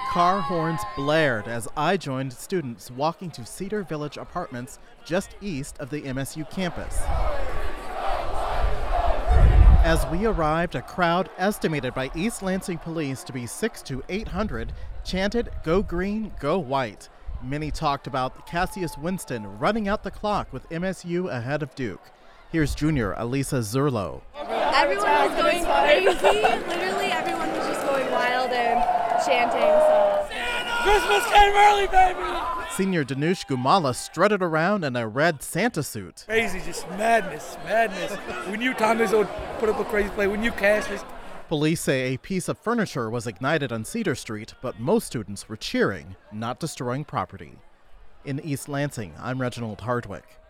Car horns blared as I joined students walking to Cedar Village Apartments just east of the MSU campus. As we arrived, a crowd estimated by East Lansing police to be 600 to 800 chanted, "Go Green, Go White." Many talked about Cassius Winston running out the clock with MSU ahead of Duke. Here's junior Elisa Zurlo. Everyone was going crazy. Literally everyone was just going wild and chanting. So Christmas came early, baby! Senior Danush Gumala strutted around in a red Santa suit. Crazy, just madness. We knew Thomas would put up a crazy play. We knew Cassius. Police say a piece of furniture was ignited on Cedar Street, but most students were cheering, not destroying property. In East Lansing, I'm Reginald Hardwick.